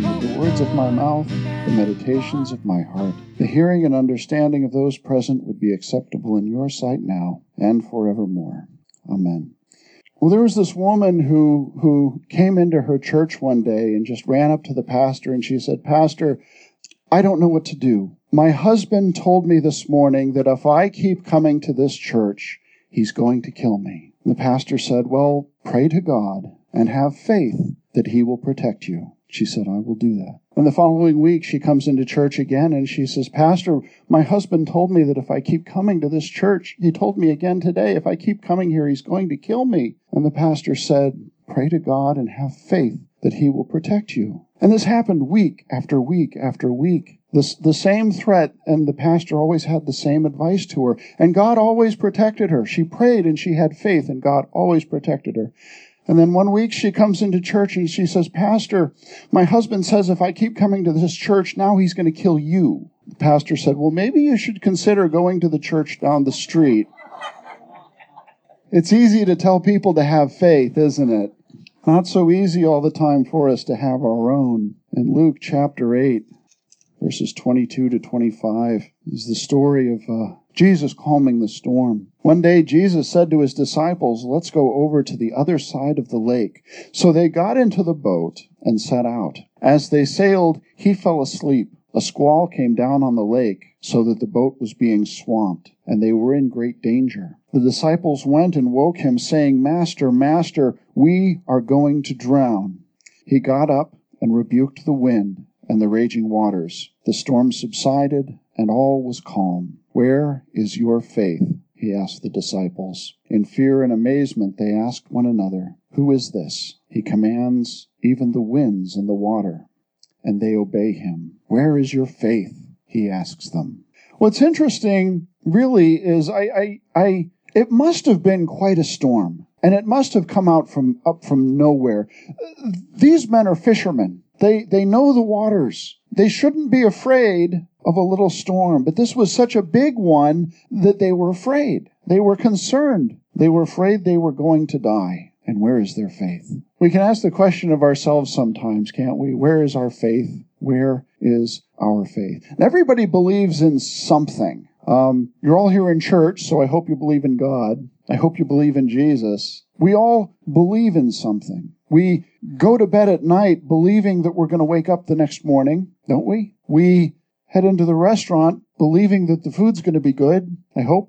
the words of my mouth, the meditations of my heart, the hearing and understanding of those present would be acceptable in your sight now and forevermore. Amen. Well, there was this woman who came into her church one day and just ran up to the pastor and she said, "Pastor, I don't know what to do. My husband told me this morning that if I keep coming to this church, he's going to kill me." And the pastor said, "Well, pray to God and have faith that he will protect you." She said, "I will do that." And the following week, she comes into church again and she says, "Pastor, my husband told me that if I keep coming to this church, he told me again today, if I keep coming here, he's going to kill me." And the pastor said, "Pray to God and have faith that he will protect you." And this happened week after week after week. The same threat, and the pastor always had the same advice to her. And God always protected her. She prayed and she had faith, and God always protected her. And then one week she comes into church and she says, "Pastor, my husband says if I keep coming to this church, now he's going to kill you." The pastor said, "Well, maybe you should consider going to the church down the street." It's easy to tell people to have faith, isn't it? Not so easy all the time for us to have our own. In Luke chapter 8, verses 22 to 25, is the story of Jesus calming the storm. One day Jesus said to his disciples, "Let's go over to the other side of the lake." So they got into the boat and set out. As they sailed, he fell asleep. A squall came down on the lake, so that the boat was being swamped, and they were in great danger. The disciples went and woke him, saying, "Master, Master, we are going to drown." He got up and rebuked the wind and the raging waters. The storm subsided, and all was calm. "Where is your faith?" he asked the disciples. In fear and amazement they asked one another, "Who is this? He commands even the winds and the water, and they obey him." "Where is your faith?" he asks them. What's interesting really is it must have been quite a storm, and it must have come up from nowhere. These men are fishermen. They know the waters. They shouldn't be afraid of a little storm, but this was such a big one that they were afraid. They were concerned. They were afraid they were going to die. And where is their faith? We can ask the question of ourselves sometimes, can't we? Where is our faith? Where is our faith? And everybody believes in something. You're all here in church, so I hope you believe in God. I hope you believe in Jesus. We all believe in something. We go to bed at night believing that we're going to wake up the next morning, don't we? We head into the restaurant believing that the food's going to be good, I hope.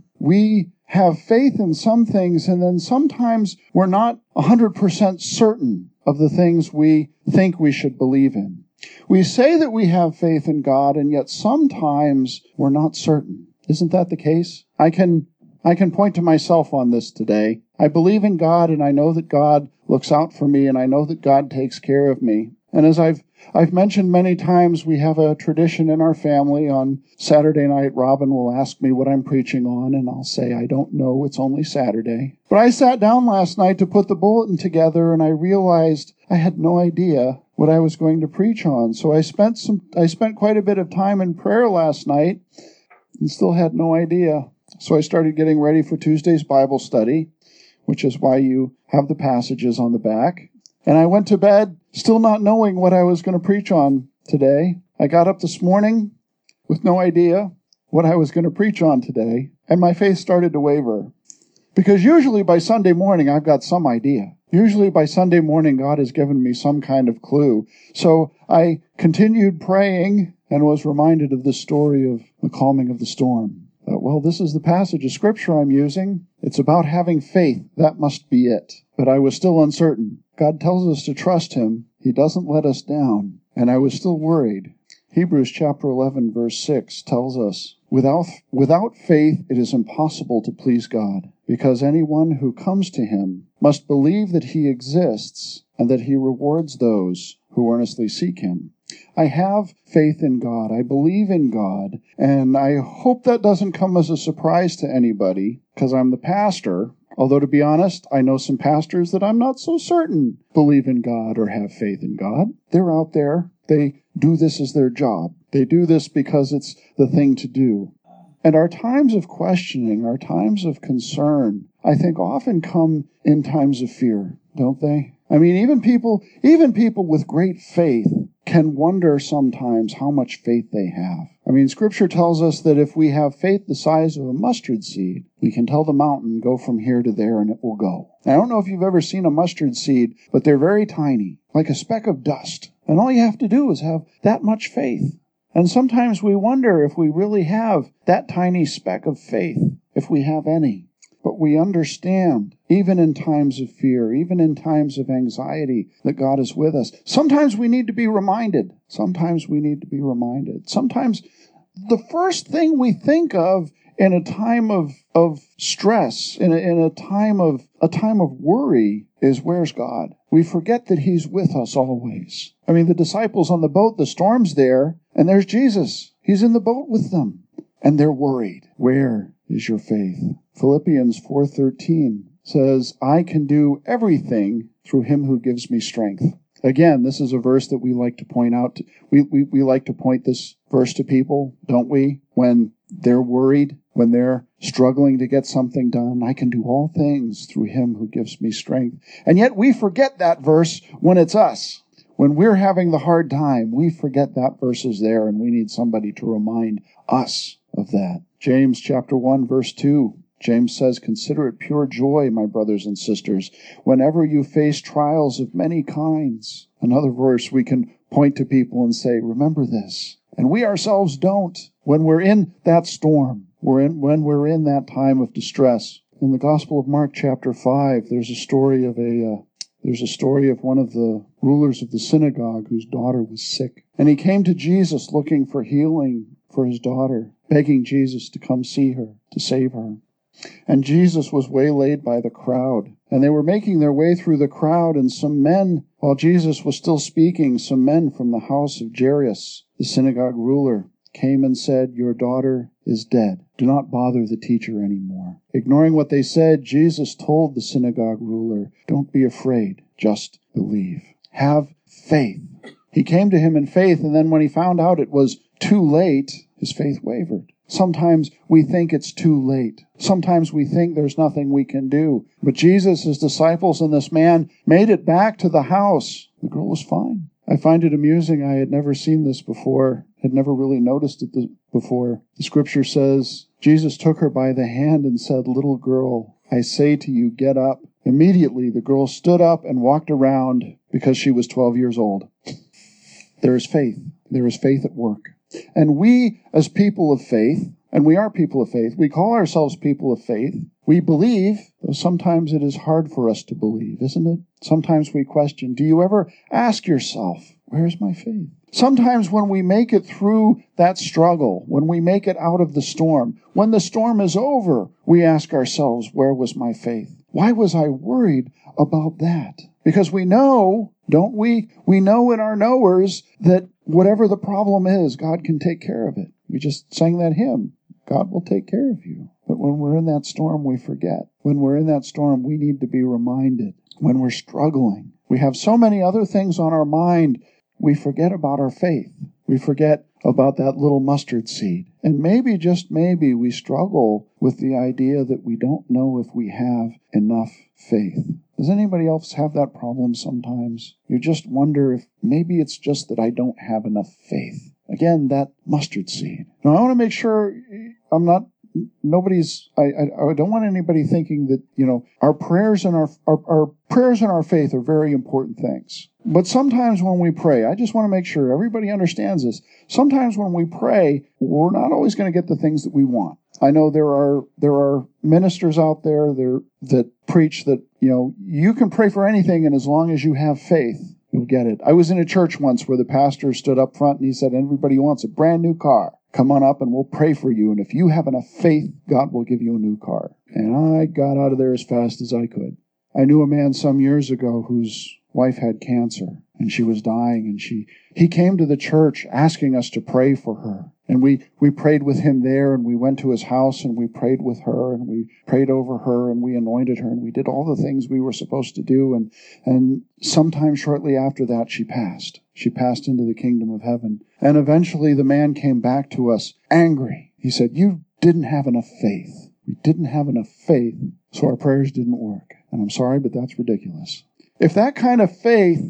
We have faith in some things, and then sometimes we're not 100% certain of the things we think we should believe in. We say that we have faith in God, and yet sometimes we're not certain. Isn't that the case? I can point to myself on this today. I believe in God, and I know that God looks out for me, and I know that God takes care of me. And as I've mentioned many times, we have a tradition in our family. On Saturday night, Robin will ask me what I'm preaching on, and I'll say, "I don't know, it's only Saturday." But I sat down last night to put the bulletin together, and I realized I had no idea what I was going to preach on. So I spent quite a bit of time in prayer last night and still had no idea. So I started getting ready for Tuesday's Bible study, which is why you have the passages on the back. And I went to bed still not knowing what I was going to preach on today. I got up this morning with no idea what I was going to preach on today, and my faith started to waver. Because usually by Sunday morning, I've got some idea. Usually by Sunday morning, God has given me some kind of clue. So I continued praying and was reminded of the story of the calming of the storm. Well, this is the passage of Scripture I'm using. It's about having faith. That must be it. But I was still uncertain. God tells us to trust Him. He doesn't let us down. And I was still worried. Hebrews chapter 11, verse 6 tells us, Without faith it is impossible to please God, because anyone who comes to Him must believe that He exists and that He rewards those who earnestly seek Him. I have faith in God. I believe in God. And I hope that doesn't come as a surprise to anybody, because I'm the pastor. Although, to be honest, I know some pastors that I'm not so certain believe in God or have faith in God. They're out there. They do this as their job. They do this because it's the thing to do. And our times of questioning, our times of concern, I think often come in times of fear, don't they? I mean, even people with great faith can wonder sometimes how much faith they have. I mean, Scripture tells us that if we have faith the size of a mustard seed, we can tell the mountain, go from here to there, and it will go. I don't know if you've ever seen a mustard seed, but they're very tiny, like a speck of dust. And all you have to do is have that much faith. And sometimes we wonder if we really have that tiny speck of faith, if we have any. But we understand, even in times of fear, even in times of anxiety, that God is with us. Sometimes we need to be reminded. Sometimes the first thing we think of in a time of stress, in a time of worry, is where's God? We forget that He's with us always. I mean, the disciples on the boat, the storm's there, and there's Jesus. He's in the boat with them, and they're worried. Where is your faith? Philippians 4:13 says, I can do everything through Him who gives me strength. Again, this is a verse that we like to point out. We like to point this verse to people, don't we? When they're worried, when they're struggling to get something done. I can do all things through Him who gives me strength. And yet we forget that verse when it's us. When we're having the hard time, we forget that verse is there, and we need somebody to remind us of that. James chapter 1, verse 2. James says, consider it pure joy, my brothers and sisters, whenever you face trials of many kinds. Another verse we can point to people and say, remember this. And we ourselves don't. When we're in that storm, when we're in that time of distress. In the Gospel of Mark chapter 5, there's a story of one of the rulers of the synagogue whose daughter was sick. And he came to Jesus looking for healing for his daughter, begging Jesus to come see her, to save her. And Jesus was waylaid by the crowd. And they were making their way through the crowd, and some men, while Jesus was still speaking, some men from the house of Jairus, the synagogue ruler, came and said, your daughter is dead. Do not bother the teacher anymore. Ignoring what they said, Jesus told the synagogue ruler, don't be afraid, just believe. Have faith. He came to him in faith, and then when he found out it was too late, his faith wavered. Sometimes we think it's too late. Sometimes we think there's nothing we can do. But Jesus, his disciples, and this man made it back to the house. The girl was fine. I find it amusing. I had never seen this before, had never really noticed it before. The scripture says, Jesus took her by the hand and said, little girl, I say to you, get up. Immediately the girl stood up and walked around because she was 12 years old. There is faith. There is faith at work. And we, as people of faith, and we are people of faith, we call ourselves people of faith. We believe, though sometimes it is hard for us to believe, isn't it? Sometimes we question, do you ever ask yourself, where's my faith? Sometimes when we make it through that struggle, when we make it out of the storm, when the storm is over, we ask ourselves, where was my faith? Why was I worried about that? Because we know, don't we? We know in our knowers that whatever the problem is, God can take care of it. We just sang that hymn, God will take care of you. But when we're in that storm, we forget. When we're in that storm, we need to be reminded. When we're struggling, we have so many other things on our mind, we forget about our faith. We forget about that little mustard seed. And maybe, just maybe, we struggle with the idea that we don't know if we have enough faith. Does anybody else have that problem sometimes? You just wonder if maybe it's just that I don't have enough faith. Again, that mustard seed. Now, I want to make sure I don't want anybody thinking that, our prayers and our prayers and our faith are very important things. But sometimes when we pray, I just want to make sure everybody understands this. Sometimes when we pray, we're not always going to get the things that we want. I know there are ministers out there that preach that, you can pray for anything, and as long as you have faith, you'll get it. I was in a church once where the pastor stood up front and he said, everybody wants a brand new car. Come on up and we'll pray for you. And if you have enough faith, God will give you a new car. And I got out of there as fast as I could. I knew a man some years ago whose wife had cancer and she was dying, and he came to the church asking us to pray for her. And we prayed with him there, and we went to his house and we prayed with her, and we prayed over her, and we anointed her, and we did all the things we were supposed to do. And sometime shortly after that, she passed. She passed into the kingdom of heaven. And eventually the man came back to us angry. He said, you didn't have enough faith. We didn't have enough faith, so our prayers didn't work. And I'm sorry, but that's ridiculous. If that kind of faith,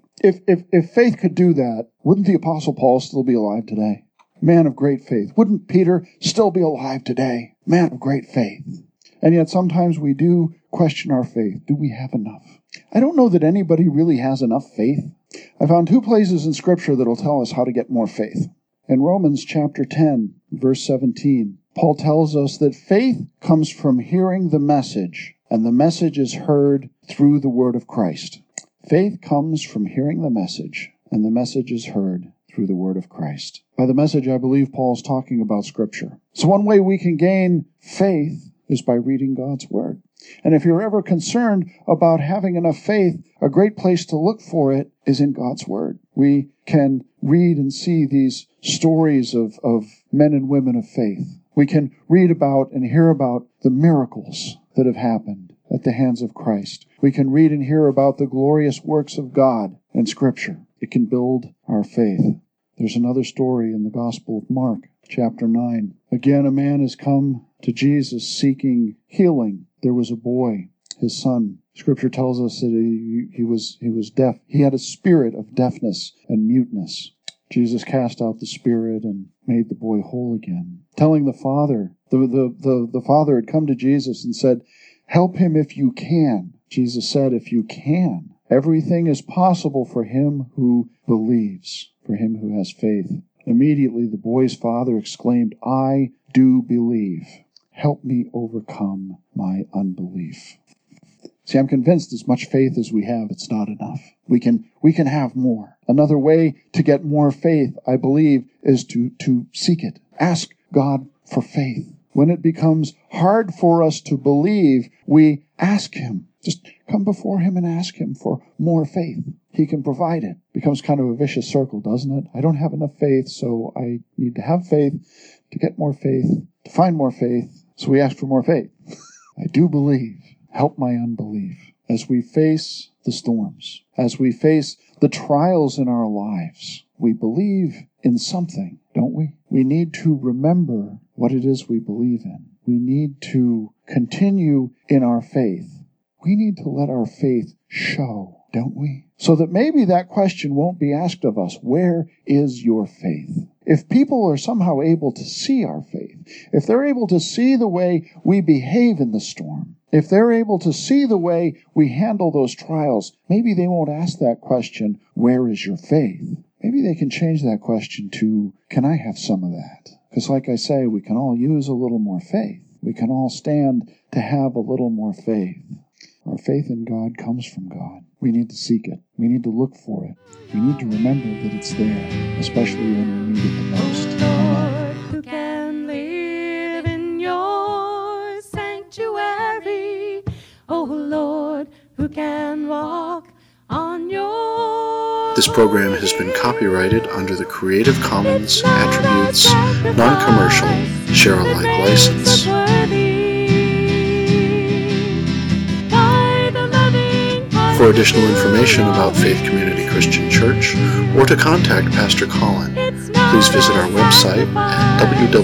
if faith could do that, wouldn't the Apostle Paul still be alive today? Man of great faith. Wouldn't Peter still be alive today? Man of great faith. And yet sometimes we do question our faith. Do we have enough? I don't know that anybody really has enough faith. I found 2 places in Scripture that will tell us how to get more faith. In Romans chapter 10, verse 17, Paul tells us that faith comes from hearing the message, and the message is heard through the word of Christ. Faith comes from hearing the message, and the message is heard through the word of Christ. By the message, I believe Paul's talking about Scripture. So one way we can gain faith is by reading God's word. And if you're ever concerned about having enough faith, a great place to look for it is in God's word. We can read and see these stories of men and women of faith. We can read about and hear about the miracles that have happened at the hands of Christ. We can read and hear about the glorious works of God in Scripture. It can build our faith. There's another story in the Gospel of Mark, chapter 9. Again, a man has come to Jesus seeking healing. There was a boy, his son. Scripture tells us that he was deaf. He had a spirit of deafness and muteness. Jesus cast out the spirit and made the boy whole again. Telling the father, the father had come to Jesus and said, "Help him if you can." Jesus said, "If you can." Everything is possible for him who believes, for him who has faith. Immediately the boy's father exclaimed, "I do believe. Help me overcome my unbelief." See, I'm convinced as much faith as we have, it's not enough. We can have more. Another way to get more faith, I believe, is to seek it. Ask God for faith. When it becomes hard for us to believe, we ask Him. Just come before Him and ask Him for more faith. He can provide it. Becomes kind of a vicious circle, doesn't it? I don't have enough faith, so I need to have faith to get more faith, to find more faith, so we ask for more faith. I do believe. Help my unbelief. As we face the storms, as we face the trials in our lives, we believe in something, don't we? We need to remember what it is we believe in. We need to continue in our faith. We need to let our faith show, don't we? So that maybe that question won't be asked of us, where is your faith? If people are somehow able to see our faith, if they're able to see the way we behave in the storm, if they're able to see the way we handle those trials, maybe they won't ask that question, where is your faith? Maybe they can change that question to, can I have some of that? Because like I say, we can all use a little more faith. We can all stand to have a little more faith. Our faith in God comes from God. We need to seek it. We need to look for it. We need to remember that it's there, especially when we need it the most. Lord, who can live in your sanctuary? Oh Lord, who can walk on your... This program has been copyrighted under the Creative Commons Attributes Non-Commercial Share-alike license. For additional information about Faith Community Christian Church or to contact Pastor Colin, please visit our website at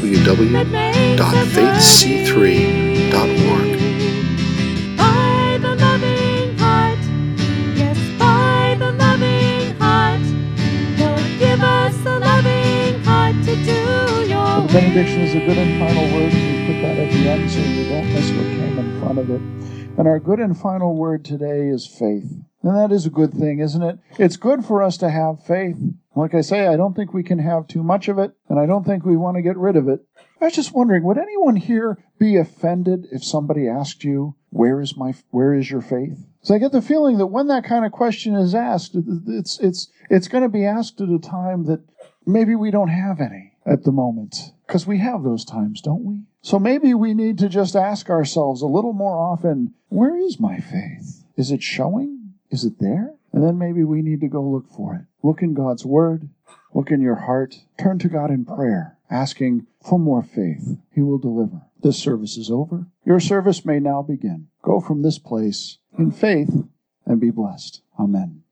www.faithc3.org. By the loving heart, yes, by the loving heart, Lord, give us a loving heart to do your The benediction is a good and final word. We put that at the end so you don't miss what came in front of it. And our good and final word today is faith. And that is a good thing, isn't it? It's good for us to have faith. Like I say, I don't think we can have too much of it, and I don't think we want to get rid of it. I was just wondering, would anyone here be offended if somebody asked you, where is your faith? So I get the feeling that when that kind of question is asked, it's going to be asked at a time that maybe we don't have any at the moment. Because we have those times, don't we? So maybe we need to just ask ourselves a little more often, where is my faith? Is it showing? Is it there? And then maybe we need to go look for it. Look in God's Word. Look in your heart. Turn to God in prayer, asking for more faith. He will deliver. This service is over. Your service may now begin. Go from this place in faith and be blessed. Amen.